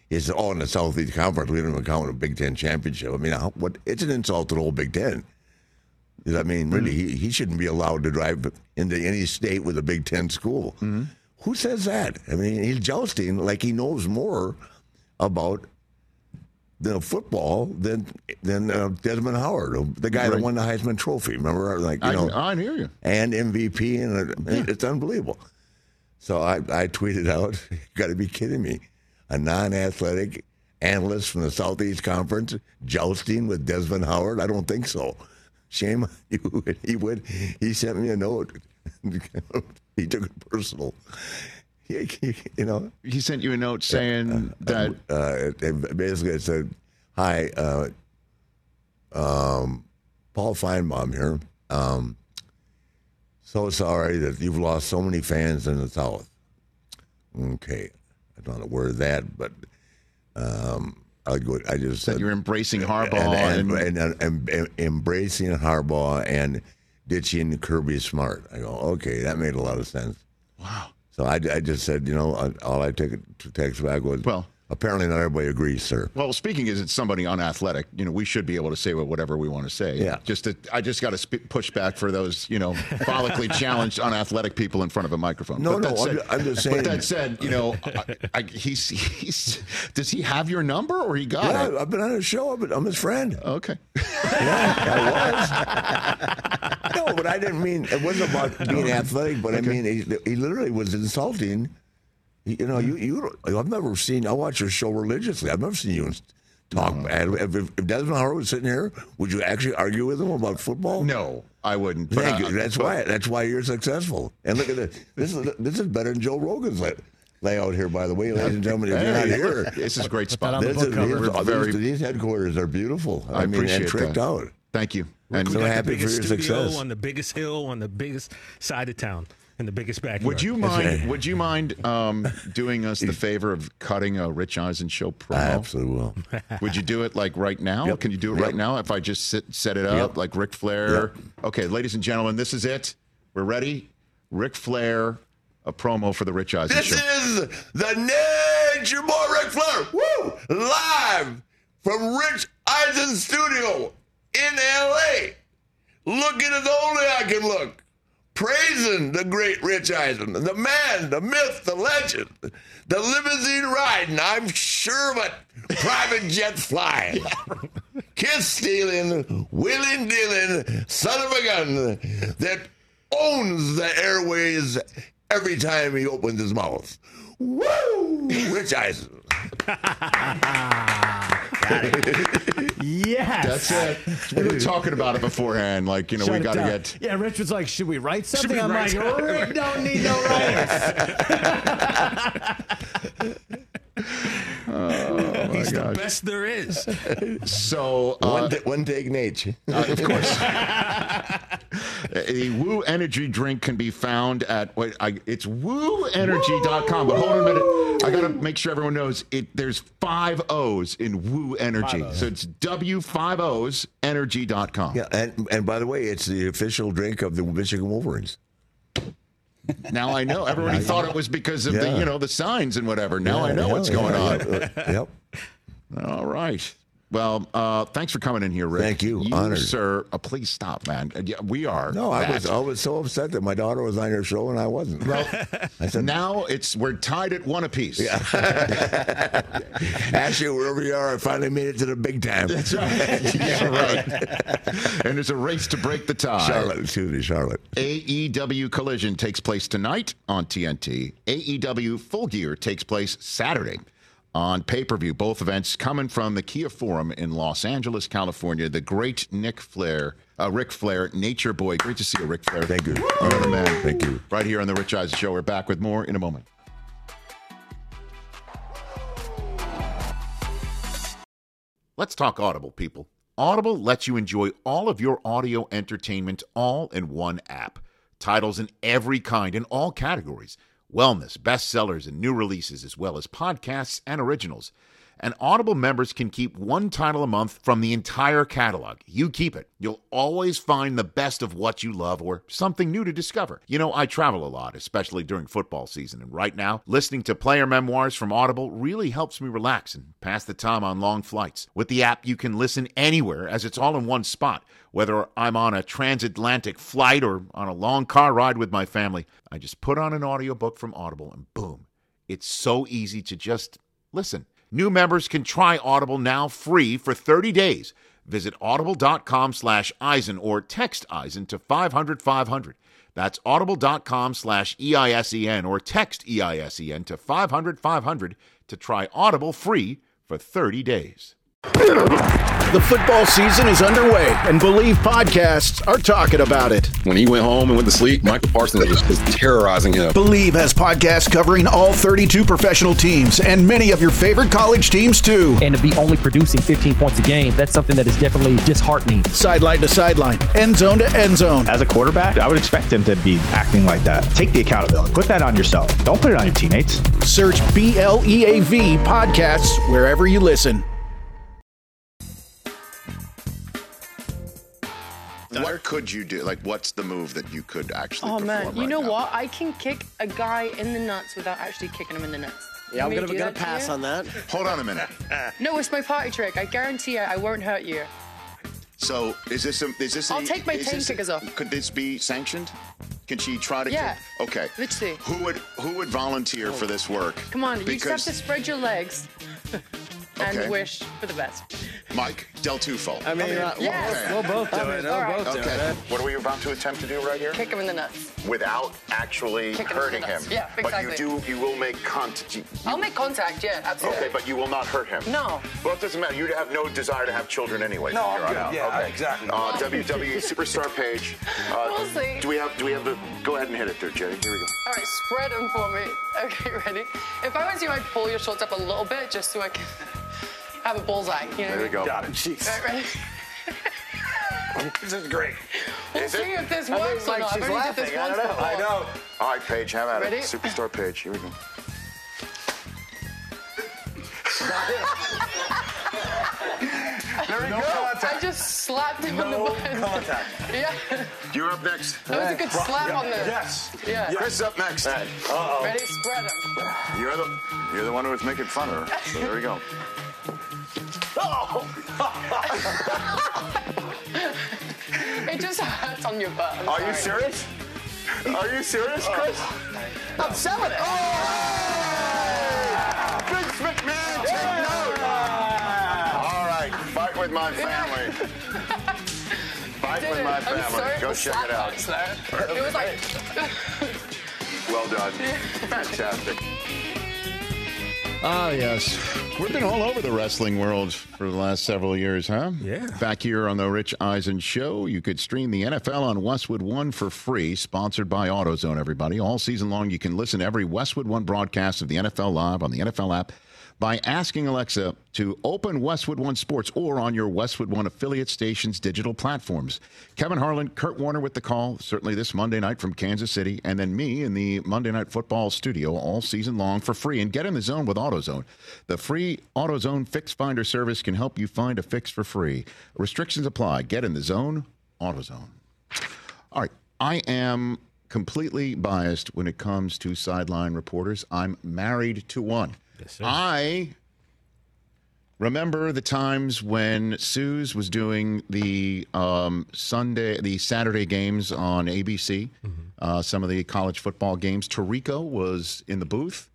It's all in the Southeast Conference. We don't even count a Big Ten championship. I mean, it's an insult to the whole Big Ten. I mean, really, he shouldn't be allowed to drive into any state with a Big Ten school. Mm-hmm. Who says that? I mean, he's jousting like he knows more about football than Desmond Howard, the guy that won the Heisman Trophy. Remember, I hear you. And MVP, and it's unbelievable. So I tweeted out, "You got to be kidding me! A non-athletic analyst from the Southeast Conference jousting with Desmond Howard? I don't think so. Shame on you." He sent me a note. He took it personal. He sent you a note saying that basically it said, "Hi, Paul Feinbaum here. So sorry that you've lost so many fans in the South." Okay, I don't know where that, but I just said you're embracing Harbaugh and embracing Harbaugh and ditching Kirby Smart. I go, okay, that made a lot of sense. Wow. So I just said, all I took to text back was, well, apparently not everybody agrees, sir. Well, speaking as it's somebody unathletic, we should be able to say whatever we want to say. Yeah. I just got to push back for those, follically challenged unathletic people in front of a microphone. I'm just saying. But that said, does he have your number or he got it? Yeah, I've been on his show. I'm his friend. Okay. Yeah, I was. No, but I didn't mean, it wasn't about being athletic, but I mean, he literally was insulting. I've never seen, I watch your show religiously. I've never seen you talk bad. If Desmond Howard was sitting here, would you actually argue with him about football? No, I wouldn't. Thank you. That's why you're successful. And look at this. This is better than Joe Rogan's layout here, by the way, ladies and gentlemen. If you're not here, this is a great spot. These headquarters are beautiful. I appreciate and tricked that. Out. Thank you. And so happy for your success. On the biggest hill, on the biggest side of town, in the biggest backyard. Would you mind doing us the favor of cutting a Rich Eisen show promo? I absolutely will. Would you do it like right now? Yep. Can you do it right now? If I just set it up like Ric Flair. Yep. Okay, ladies and gentlemen, this is it. We're ready. Ric Flair, a promo for the Rich Eisen show. This is the Nature Boy Ric Flair. Woo! Live from Rich Eisen's studio in L.A. Looking as only I can look. Praising the great Rich Eisen, the man, the myth, the legend, the limousine riding, I'm sure of it, private jet flying, kiss stealing, wheeling dealing, son of a gun that owns the airways every time he opens his mouth. Woo! Rich Eisen. Yes. That's it. We were talking about it beforehand. Like, we got to get. Yeah, Rich was like, should we write something? I'm write like, Rick don't need no writers. He's the best there is. So one take, Nate. Of course. A Woo Energy drink can be found at it's wooenergy.com. But hold on a minute. I got to make sure everyone knows there's 5 O's in Woo Energy. So it's W5O's energy.com. Yeah, and by the way, it's the official drink of the Michigan Wolverines. Now I know. Everybody thought it was because of the signs and whatever. Now I know what's going on. Yep. All right. Well, thanks for coming in here, Rick. Thank you. Honored. Sir. Please stop, man. We are. No, I was so upset that my daughter was on your show and I wasn't. Well, I said, now we're tied at 1 apiece. Yeah. Actually, wherever you are, I finally made it to the big time. That's right. Yeah, right. And there's a race to break the tie. Charlotte. AEW Collision takes place tonight on TNT. AEW Full Gear takes place Saturday on pay-per-view. Both events coming from the Kia Forum in Los Angeles, California. The great Ric Flair, Nature Boy. Great to see you, Ric Flair. Thank you. Another man. Thank you. Right here on The Rich Eisen Show. We're back with more in a moment. Let's talk Audible, people. Audible lets you enjoy all of your audio entertainment all in one app. Titles in every kind, in all categories. Wellness, bestsellers, and new releases, as well as podcasts and originals. And Audible members can keep one title a month from the entire catalog. You keep it. You'll always find the best of what you love or something new to discover. You know, I travel a lot, especially during football season. And right now, listening to player memoirs from Audible really helps me relax and pass the time on long flights. With the app, you can listen anywhere as it's all in one spot. Whether I'm on a transatlantic flight or on a long car ride with my family, I just put on an audiobook from Audible and boom, it's so easy to just listen. New members can try Audible now free for 30 days. Visit audible.com/Eisen or text Eisen to 500-500. That's audible.com/EISEN or text EISEN to 500-500 to try Audible free for 30 days. The football season is underway, and Believe podcasts are talking about it. When he went home and went to sleep, Michael Parsons was terrorizing him. Believe has podcasts covering all 32 professional teams and many of your favorite college teams, too. And to be only producing 15 points a game, that's something that is definitely disheartening. Sideline to sideline, end zone to end zone. As a quarterback, I would expect him to be acting like that. Take the accountability. Put that on yourself. Don't put it on your teammates. Search BLEAV podcasts wherever you listen. What could you do? Like, what's the move that you could actually perform man, you right know now? what? I can kick a guy in the nuts without actually kicking him in the nuts. Yeah, I'm gonna pass on that. Hold on a minute. No, it's my party trick. I guarantee you, I won't hurt you. So, I'll take my taint kickers off. Could this be sanctioned? Can she try to? Yeah. Okay. Literally. Who would volunteer for this work? Come on, you just have to spread your legs and Okay. wish for the best. Mike Del Tufo. I mean, we'll both do it. all right. We'll both do it. What are we about to attempt to do right here? Kick him in the nuts. Without actually Kick him in hurting the him. nuts. Yeah, exactly. But you will make contact. I'll make contact, yeah, absolutely. Okay, but you will not hurt him. No. Well, it doesn't matter. You have no desire to have children anyway. No, from I'm here on good. out. Yeah, okay. exactly. WWE Superstar page. We'll see. Do we have the? Go ahead and hit it there, Jenny. Here we go. All right, spread them for me. Okay, ready? If I was you, I'd pull your shorts up a little bit just so I can have a bullseye. You know There we go. Got it. Jeez. Right, ready? This is great. We'll see if this works or not. I've only did this once before. I know. All right, Paige, have at Ready? it. Superstar Paige. Here we go. There we No go. contact. I just slapped him on the button. Contact. Yeah. You're up next. That was a good slap on the. Yes. Yeah. Chris is up next. Uh-oh. Ready? Spread him. You're the one who was making fun of her. So there we go. It just hurts on your butt. I'm Are you sorry. serious? Are you serious, Chris? I'm selling it. Vince McMahon, take note. All right, fight with my family. Fight with my I'm family. sorry Go for check it out. slap marks there. It was like. Well done. Fantastic. Ah, yes. We've been all over the wrestling world for the last several years, huh? Yeah. Back here on the Rich Eisen Show, you could stream the NFL on Westwood One for free, sponsored by AutoZone, everybody. All season long, you can listen to every Westwood One broadcast of the NFL Live on the NFL app by asking Alexa to open Westwood One Sports or on your Westwood One affiliate station's digital platforms. Kevin Harlan, Kurt Warner with the call, certainly this Monday night from Kansas City, and then me in the Monday Night Football studio all season long for free. And get in the zone with AutoZone. The free AutoZone Fix Finder service can help you find a fix for free. Restrictions apply. Get in the zone, AutoZone. All right, I am completely biased when it comes to sideline reporters. I'm married to one. Yes, sir. I remember the times when Suze was doing the Saturday games on ABC, some of the college football games. Tirico was in the booth,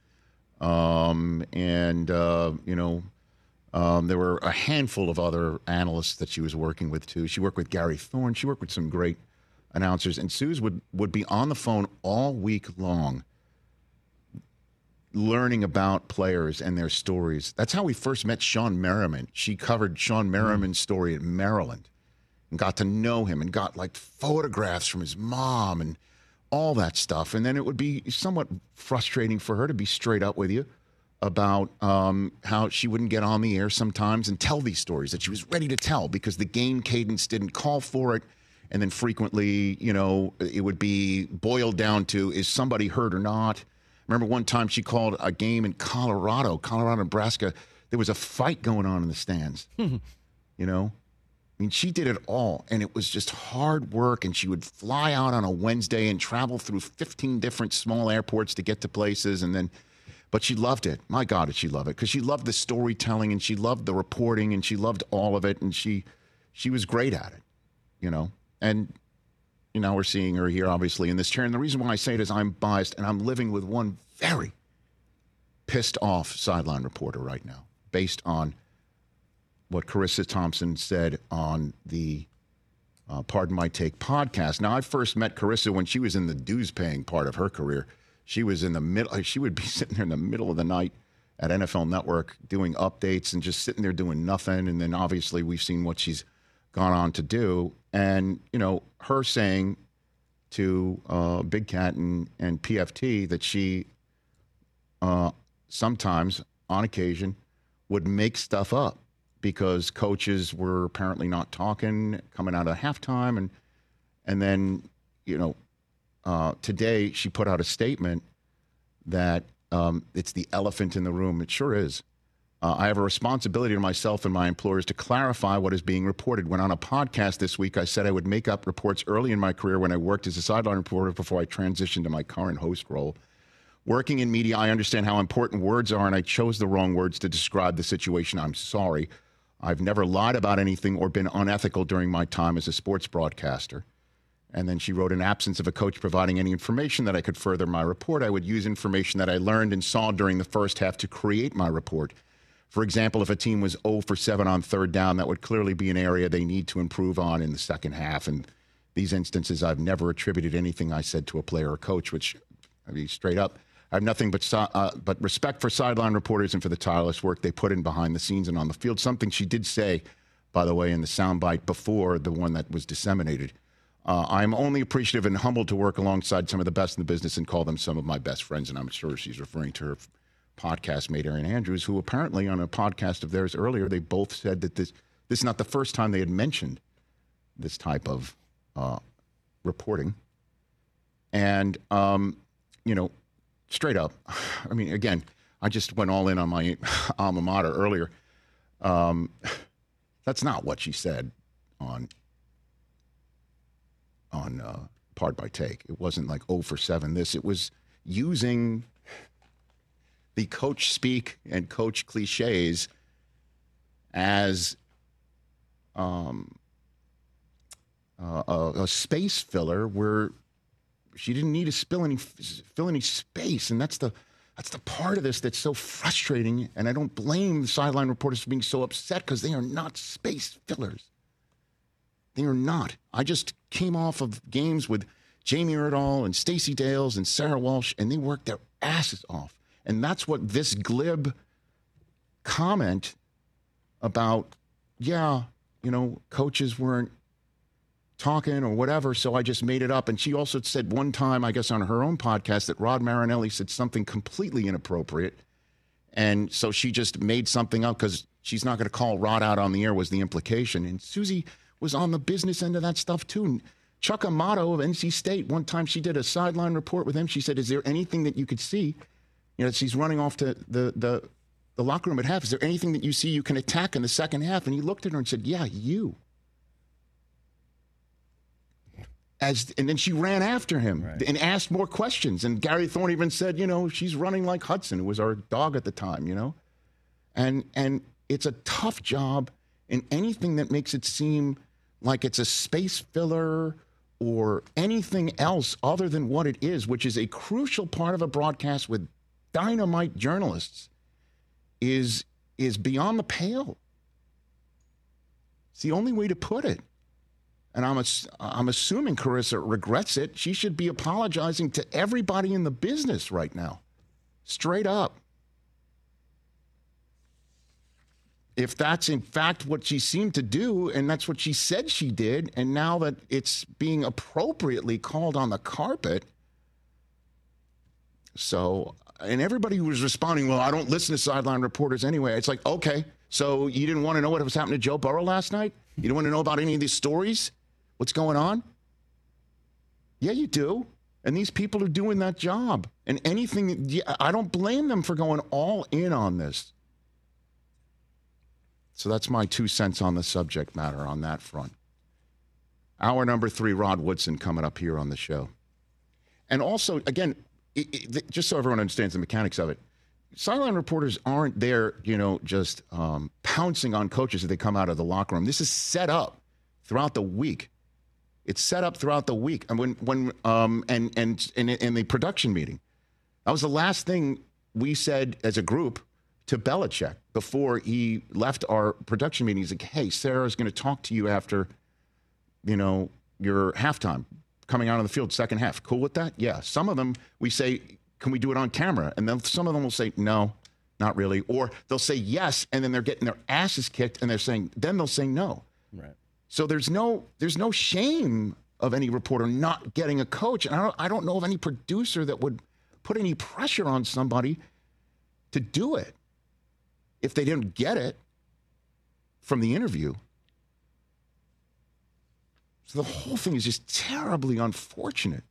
there were a handful of other analysts that she was working with, too. She worked with Gary Thorne. She worked with some great announcers. And Suze would be on the phone all week long learning about players and their stories. That's how we first met Sean Merriman. She covered Sean Merriman's story at Maryland and got to know him and got like photographs from his mom and all that stuff. And then it would be somewhat frustrating for her to be straight up with you about how she wouldn't get on the air sometimes and tell these stories that she was ready to tell because the game cadence didn't call for it. And then frequently, it would be boiled down to, is somebody hurt or not? Remember one time she called a game in Colorado, Nebraska. There was a fight going on in the stands. You know? I mean, she did it all, and it was just hard work, and she would fly out on a Wednesday and travel through 15 different small airports to get to places, but she loved it. My God, did she love it, because she loved the storytelling, and she loved the reporting, and she loved all of it, and she was great at it, you know? And you know, we're seeing her here, obviously, in this chair, and the reason why I say it is I'm biased, and I'm living with one very pissed off sideline reporter right now, based on what Carissa Thompson said on the Pardon My Take podcast. Now, I first met Carissa when she was in the dues-paying part of her career. She was in the middle. She would be sitting there in the middle of the night at NFL Network doing updates and just sitting there doing nothing. And then, obviously, we've seen what she's gone on to do. And, you know, her saying to Big Cat and PFT that she sometimes, on occasion, would make stuff up because coaches were apparently not talking coming out of halftime. And then, you know, today she put out a statement that it's the elephant in the room. It sure is. I have a responsibility to myself and my employers to clarify what is being reported. When on a podcast this week, I said I would make up reports early in my career when I worked as a sideline reporter before I transitioned to my current host role. Working in media, I understand how important words are, and I chose the wrong words to describe the situation. I'm sorry. I've never lied about anything or been unethical during my time as a sports broadcaster. And then she wrote, in absence of a coach providing any information that I could further my report, I would use information that I learned and saw during the first half to create my report. For example, if a team was 0 for 7 on third down, that would clearly be an area they need to improve on in the second half. And these instances, I've never attributed anything I said to a player or coach, which, I mean, straight up, I have nothing but respect for sideline reporters and for the tireless work they put in behind the scenes and on the field. Something she did say, by the way, in the soundbite before the one that was disseminated. I'm only appreciative and humbled to work alongside some of the best in the business and call them some of my best friends. And I'm sure she's referring to her podcast mate, Erin Andrews, who apparently on a podcast of theirs earlier, they both said that this is not the first time they had mentioned this type of reporting. And, you know, straight up, I mean, again, I just went all in on my alma mater earlier. That's not what she said on Pardon My Take. It wasn't like 0 for 7 this. It was using the coach speak and coach cliches as a space filler where she didn't need to fill any space. And that's the part of this that's so frustrating. And I don't blame the sideline reporters for being so upset because they are not space fillers. They are not. I just came off of games with Jamie Erdahl and Stacey Dales and Sarah Walsh, and they worked their asses off. And that's what this glib comment about, yeah, you know, coaches weren't talking or whatever, so I just made it up. And she also said one time, I guess on her own podcast, that Rod Marinelli said something completely inappropriate. And so she just made something up because she's not going to call Rod out on the air was the implication. And Susie was on the business end of that stuff too. And Chuck Amato of NC State, one time she did a sideline report with him. She said, is there anything that you could see? You know, she's running off to the locker room at half. Is there anything that you see you can attack in the second half? And he looked at her and said, yeah, you. And then she ran after him and asked more questions. And Gary Thorne even said, you know, she's running like Hudson, who was our dog at the time, you know. And it's a tough job, and anything that makes it seem like it's a space filler or anything else other than what it is, which is a crucial part of a broadcast with dynamite journalists, is beyond the pale. It's the only way to put it. And I'm assuming Carissa regrets it. She should be apologizing to everybody in the business right now. Straight up. If that's in fact what she seemed to do, and that's what she said she did, and now that it's being appropriately called on the carpet. So, and everybody who was responding, well, I don't listen to sideline reporters anyway. It's like, okay, so you didn't want to know what was happening to Joe Burrow last night? You didn't want to know about any of these stories? What's going on? Yeah, you do. And these people are doing that job. And anything, I don't blame them for going all in on this. So that's my 2 cents on the subject matter on that front. Hour number 3, Rod Woodson coming up here on the show. And also, again, just so everyone understands the mechanics of it, sideline reporters aren't there, just pouncing on coaches as they come out of the locker room. This is set up throughout the week. It's set up throughout the week. And and in the production meeting, that was the last thing we said as a group to Belichick before he left our production meeting. He's like, hey, Sarah's going to talk to you after, your halftime, coming out on the field, second half. Cool with that? Yeah. Some of them we say, can we do it on camera? And then some of them will say, no, not really. Or they'll say yes, and then they're getting their asses kicked, and then they'll say no. Right. So there's no shame of any reporter not getting a coach. And I don't know of any producer that would put any pressure on somebody to do it if they didn't get it from the interview. So the whole thing is just terribly unfortunate.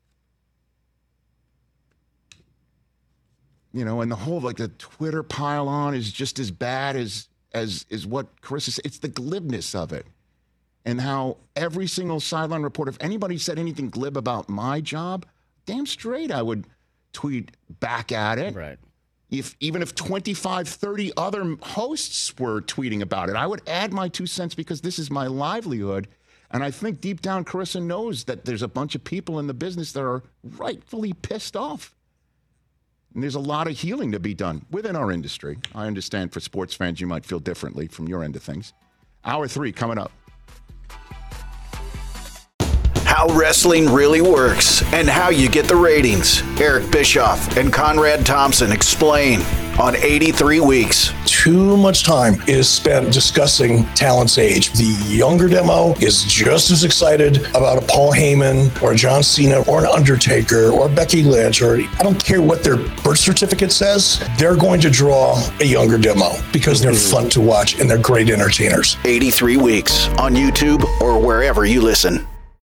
And the whole, the Twitter pile on is just as bad as what Carissa said. It's the glibness of it. And how every single sideline reporter, if anybody said anything glib about my job, damn straight I would tweet back at it. Right. Even if 25, 30 other hosts were tweeting about it, I would add my 2 cents because this is my livelihood. And I think deep down, Carissa knows that there's a bunch of people in the business that are rightfully pissed off. And there's a lot of healing to be done within our industry. I understand for sports fans, you might feel differently from your end of things. Hour 3 coming up. How wrestling really works and how you get the ratings. Eric Bischoff and Conrad Thompson explain on 83 Weeks. Too much time is spent discussing talent's age. The younger demo is just as excited about a Paul Heyman or a John Cena or an Undertaker or Becky Lynch, or I don't care what their birth certificate says, they're going to draw a younger demo because they're fun to watch and they're great entertainers. 83 Weeks on YouTube or wherever you listen.